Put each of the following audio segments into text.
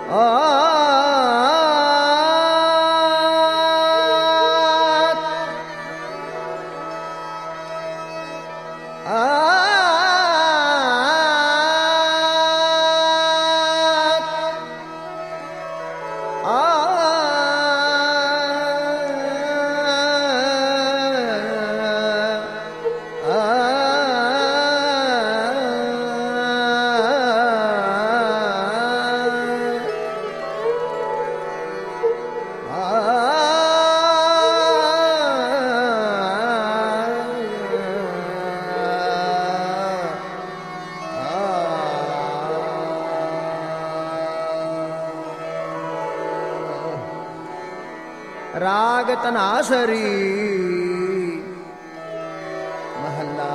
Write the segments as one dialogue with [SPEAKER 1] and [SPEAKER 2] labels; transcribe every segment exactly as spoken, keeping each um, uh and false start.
[SPEAKER 1] राग तनासरी महला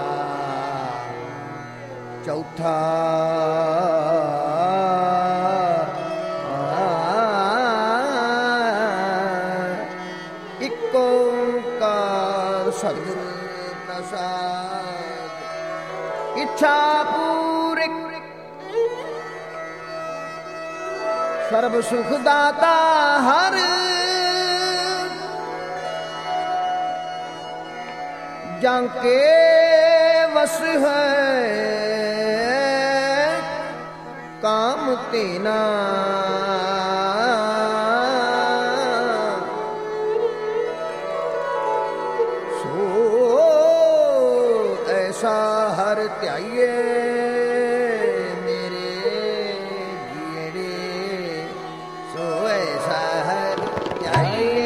[SPEAKER 1] चौथा। एक ओंकार सद्गुरु प्रसाद इच्छा पूरी सर्व सुख दाता हर जाके वस है काम तेना। सो ऐसा हर त्याइए मेरे जियरे, सो ऐसा हर त्याइए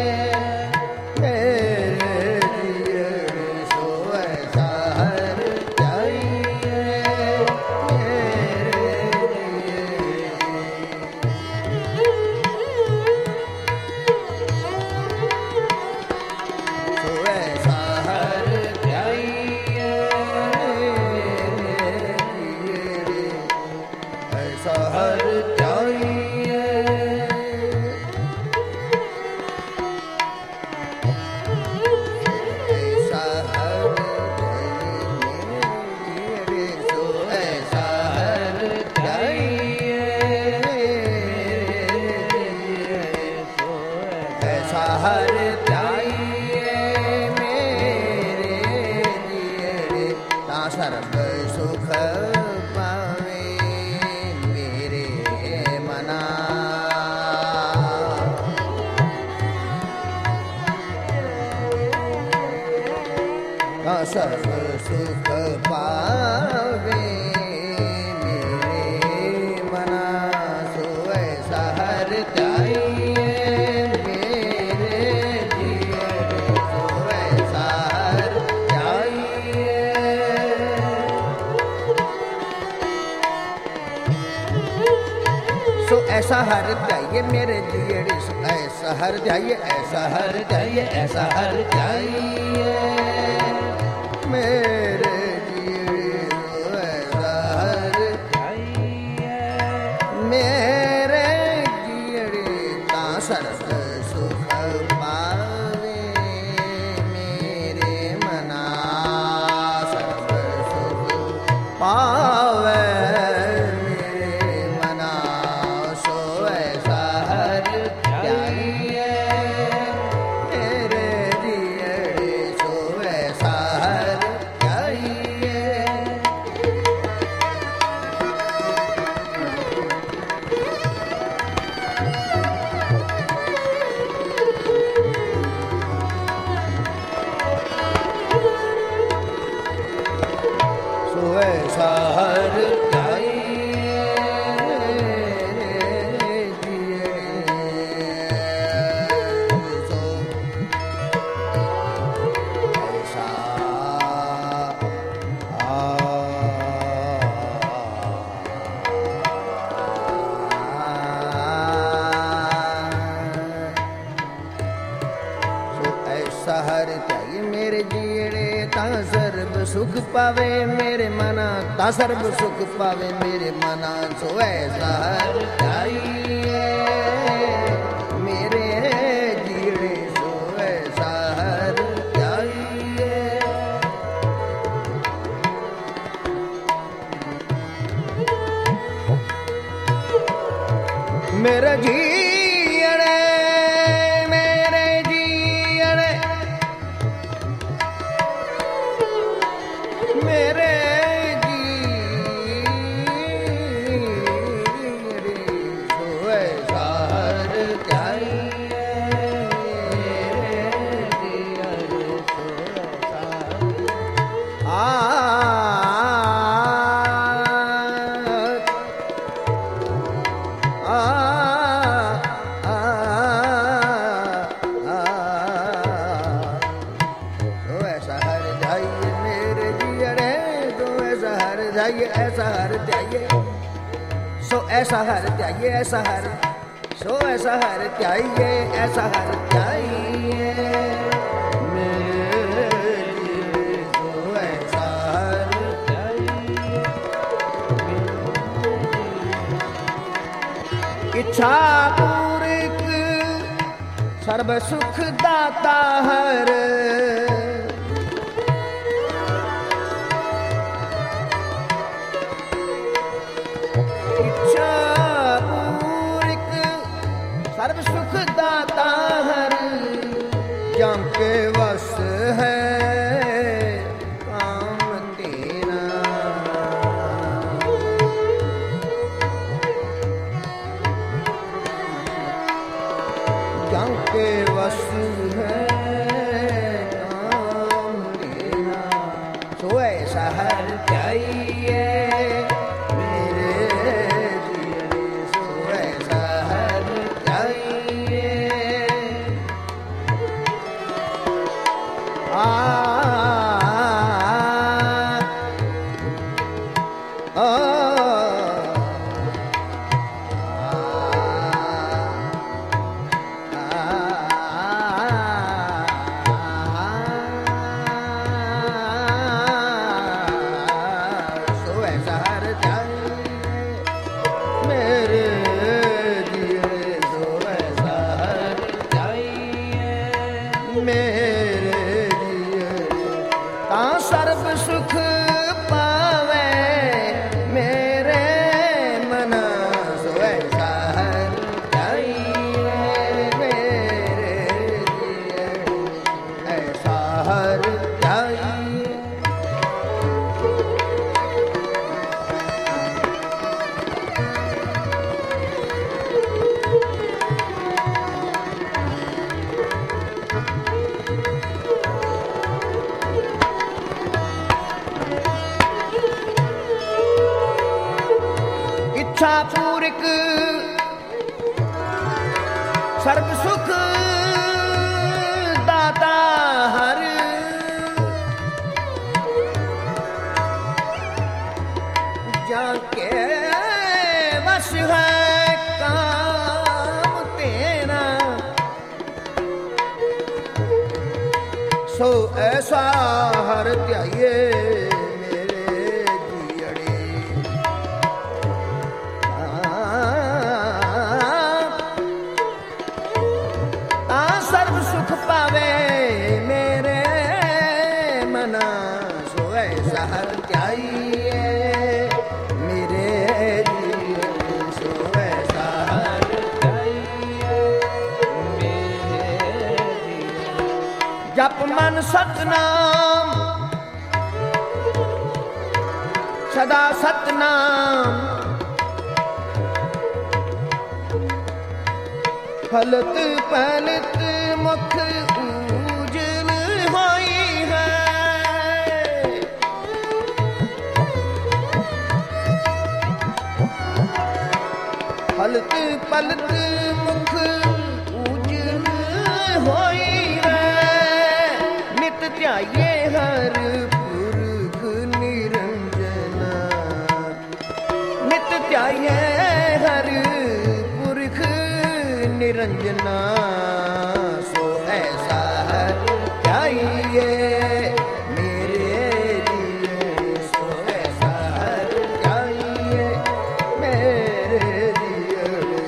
[SPEAKER 1] सर्व सुख पावे मेरे मना। सर्व सुख पावे मेरे मना, सो ऐसा हर त्याइए मेरे जिए, सो ऐसा हर त्याइए। सो ऐसा हर त्याइए मेरे जियड़े, सो ऐसा हर त्याइए, ऐसा हर त्याइए, ऐसा हर त्याइए मेरे जियड़े, सो ऐसा हर त्याइए मेरे जियड़े। ता सर्व सुख पावे मेरे मना, सर्व सुख पावे ऐसा हर हर त्याइए मेरे जियड़े, ता सर्व सुख पावे मेरे मना, ता सर्व सुख पावे मेरे मना, सो ऐसा हर त्याइए मेरे जियड़े, सो ऐसा हर त्याइए। मेरे जीअड़े मेरे जीअड़े मेरे ऐसा हर चाहिए सो ऐसा हर चाहिए ऐसा हर सो ऐसा हर चाहिए ऐसा हर चाहिए मेरे लिए सो ऐसा हर चाहिए इच्छा पूर्वक सर्व सुख दाता हर सर्व सुख दाता हर जम के वस है काम तेरा जम के वस है काम तेरा सो ऐसा हर चाहिए सर्व सुख पावे मेरे मन सो ऐसा हर चाहिए मेरे लिए ऐसा हर चाहिए इच्छा पूर्वक सर्व सुख दाता हर जाके बस है काम तेरा सो ऐसा हर चाहिए पावे मेरे मना सो ऐसा हर चाहिए मेरे लिए सो ऐसा हर चाहिए मेरे लिए जप मन सतनाम सदा सतनाम फलत पलत मुख उजल होई है फलत पलत मुख उजल होई है नित ध्याये हर पुरख निरंजना नित ध्याये हर पुरख निरंजना सो ऐसा हर चाहिए मेरे लिए सो ऐसा हर चाहिए मेरे लिए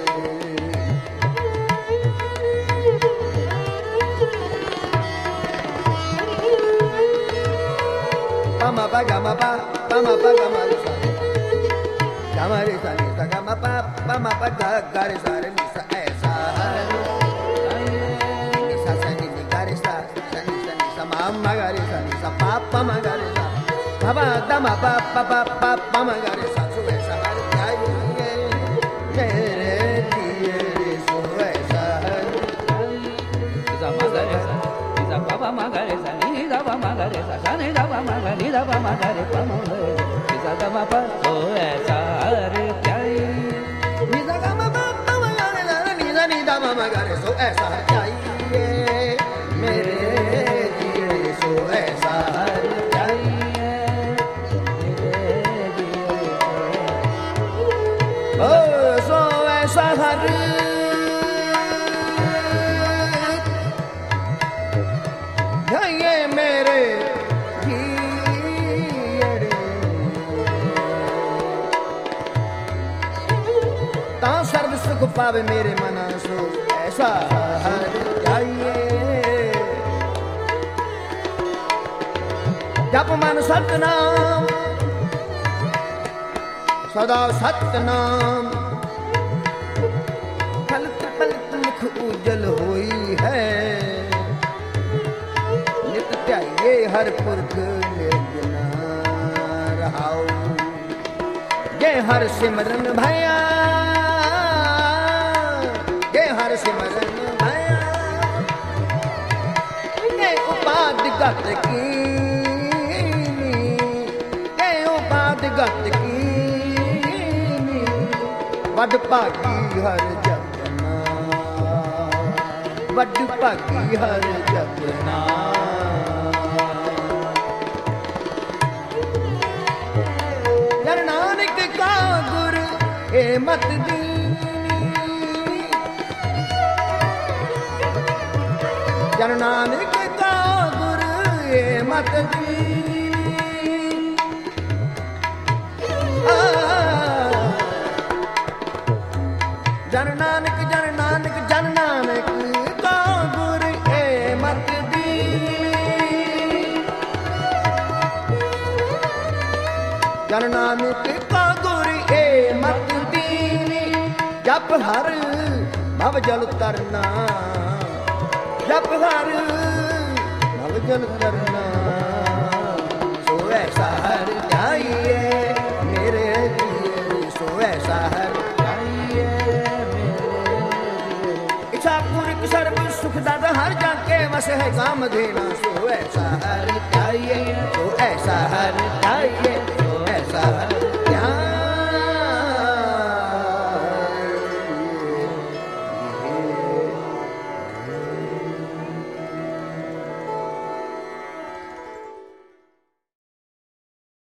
[SPEAKER 1] pama pa gama pa pama pa gama sa gama re sa ni sa gama pa pa ma pa ga ga re sa re ni sa ऐसा हर ni sa sa ni ni ga re sa sa ni sa ni sa ma ma ga re sa ni sa pa pa ma ga re sa pa pa da ma pa pa pa pa pa ma ga re sa सो ऐसा हर चाहिए मेरे दिए रे सो ऐसा हर
[SPEAKER 2] सा मा गा रे सा नि सा पा पा मा गा रे सा नि सा पा मा गा रे सा सा नि सा पा मा गा नि सा पा मा गा रे पा मा गा रे नि सा गा मा पा सो ऐसा हर चाहिए
[SPEAKER 1] ni sa ga ma pa pa ma ga re sa ni sa ni da ma ma ga re सो ऐसा हर चाहिए मेरे दिए रे सो ऐसा हर
[SPEAKER 2] चाहिए मेरे दिए
[SPEAKER 1] ओ सो ऐसा हर चाहिए मेरे दिए रे ता सर्व सुख पावे मेरे मन सो ऐसा हर चाहिए जप मन सतनाम सदा सतनाम फलत फलत मुख उजल होई है नित ध्याये हर पुरख निर्गुणा रहाओ ये हर सिमरन भया ये हर सिमरन भया ये उपाधि गत की ये उपाधि गत की वड भागी हर जपना वड भागी हर जपना जन नानक का गुर ए मत दीनी जन नानक का गुर ए मत दीनी आ, जन नानक जन नानक जन नानक का गुर ए मत दीनी जन नानक का गुर ए मत दीनी जप हर भव जल तरना जप हर भव जल तरना सो ऐसा हर चाहिए मेरे दिए सो ऐसा हर सर्व सुख दादा हर जाके वस है काम देना सो ऐसा हर चाहिए